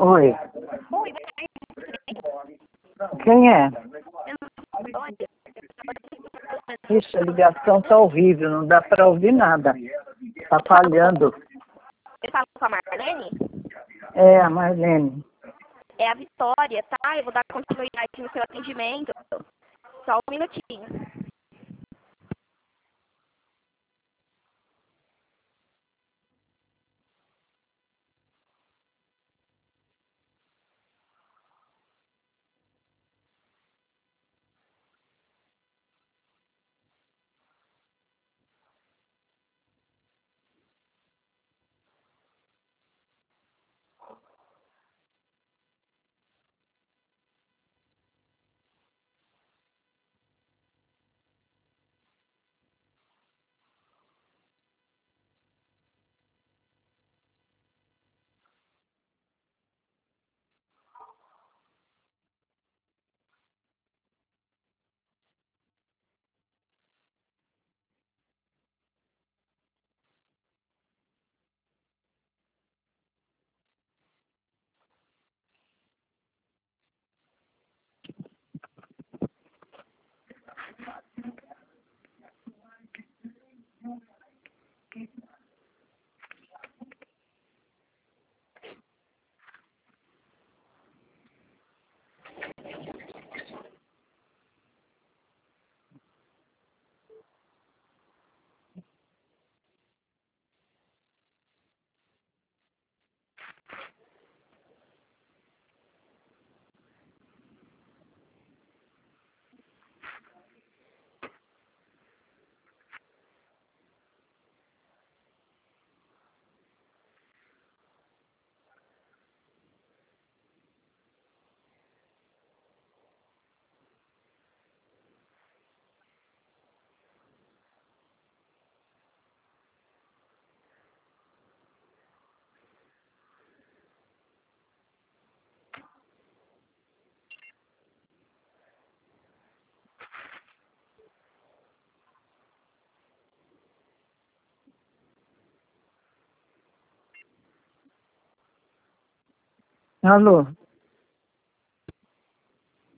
Oi, Oi, boa tarde, tudo bem? quem é? Meu nome é Antônia. Ixi, a ligação tá horrível, não dá para ouvir nada. Tá falhando. Eu falo com a Marlene. É, a Marlene. É a Vitória, tá? Eu vou dar continuidade no seu atendimento. Só um minutinho. Alô?